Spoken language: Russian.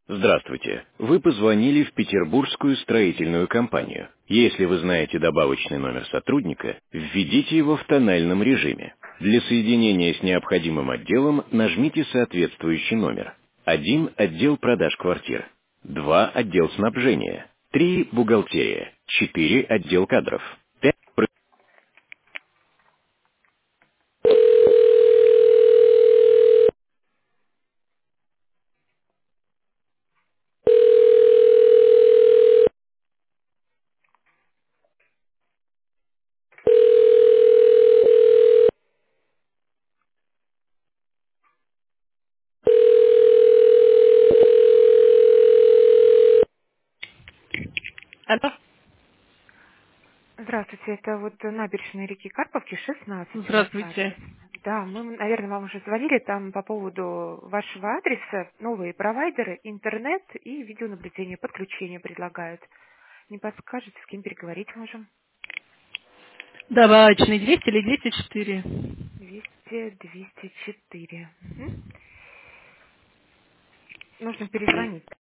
Здравствуйте. Вы позвонили в Петербургскую строительную компанию. Если вы знаете добавочный номер сотрудника, введите его в тональном режиме. Для соединения с необходимым отделом нажмите соответствующий номер. 1 отдел продаж квартир. 2 отдел снабжения. 3 бухгалтерия. 4 отдел кадров. 5 Алло. Здравствуйте, это вот набережная реки Карповки, 16 у нас Здравствуйте. адрес. Да, мы, наверное, вам уже звонили там по поводу вашего адреса. Новые провайдеры, интернет и видеонаблюдение, подключение предлагают. Не подскажете, с кем переговорить можем? Добавочный 200 или 204? 200, 204. Мгм. Нужно перезвонить.